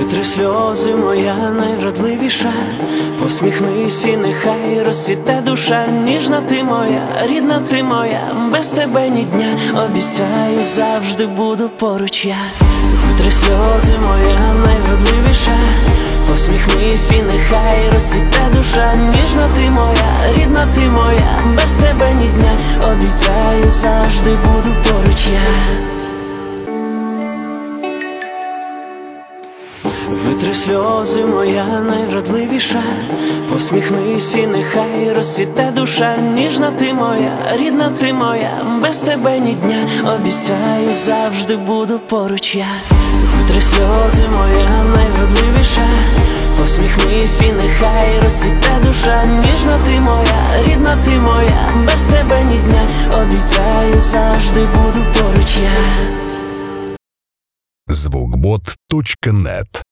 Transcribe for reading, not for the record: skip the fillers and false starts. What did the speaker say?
Витри сльози, моя найвродливіша, посміхнись і нехай розцвіте душа. Ніжна ти моя, рідна ти моя, без тебе ні дня, обіцяю, завжди буду поруч я. Витри сльози, моя найвродливіша, посміхнись і нехай розцвіте душа. Ніжна ти моя, рідна ти моя, без тебе ні дня, обіцяю, завжди буду поруч я. Витри сльози, моя найвродливіша, посміхнись і нехай розцвіте душа. Ніжна ти моя, рідна ти моя, без тебе ні дня, обіцяю, завжди буду поруч я. Витри сльози, моя найвродливіша, посміхнись і нехай розцвіте душа. Ніжна ти моя, рідна ти моя, без тебе ні дня, обіцяю, завжди буду поруч я. Звукбот.нет